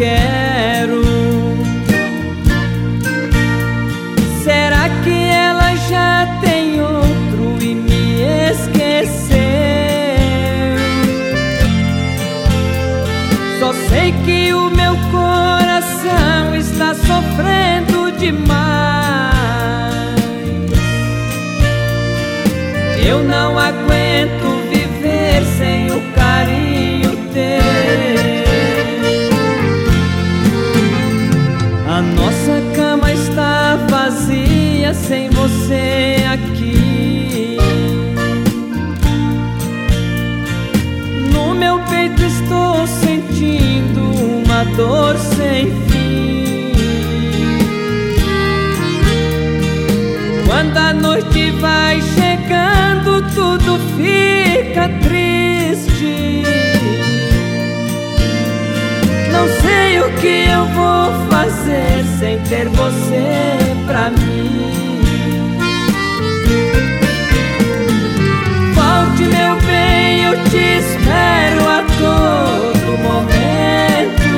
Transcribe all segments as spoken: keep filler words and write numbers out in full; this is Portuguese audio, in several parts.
quero. Será que ela já tem outro e me esqueceu? Só sei que o meu coração está sofrendo demais. Eu não aguento viver sem o carinho teu. A nossa cama está vazia sem você aqui. No meu peito estou sentindo uma dor sem fim. Quando a noite vai chegando, tudo fica triste. Não sei o que eu vou fazer sem ter você pra mim. Volte, meu bem, eu te espero a todo momento.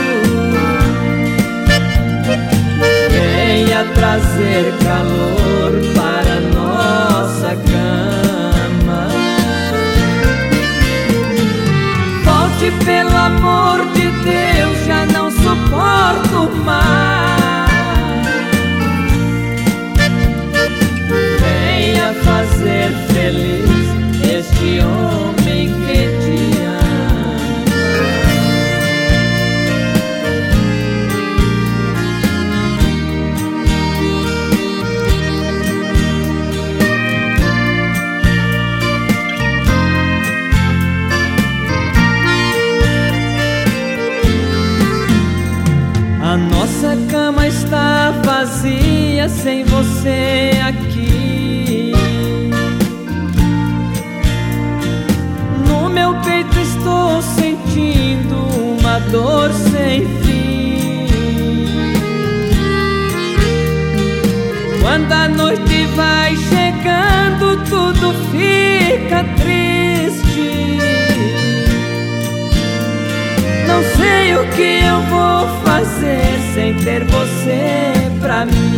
Venha trazer calor para nossa cama. Volte, pelo amor de Deus, já não suporto mais. Venha fazer feliz este homem que te ama. A nossa cama está vazia sem você aqui. No meu peito estou sentindo uma dor sem fim. Quando a noite vai chegando, tudo fica triste. Não sei o que eu vou fazer sem ter você pra mim.